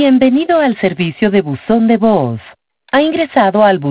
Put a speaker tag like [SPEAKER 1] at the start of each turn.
[SPEAKER 1] Bienvenido al servicio de buzón de voz. Ha ingresado al buzón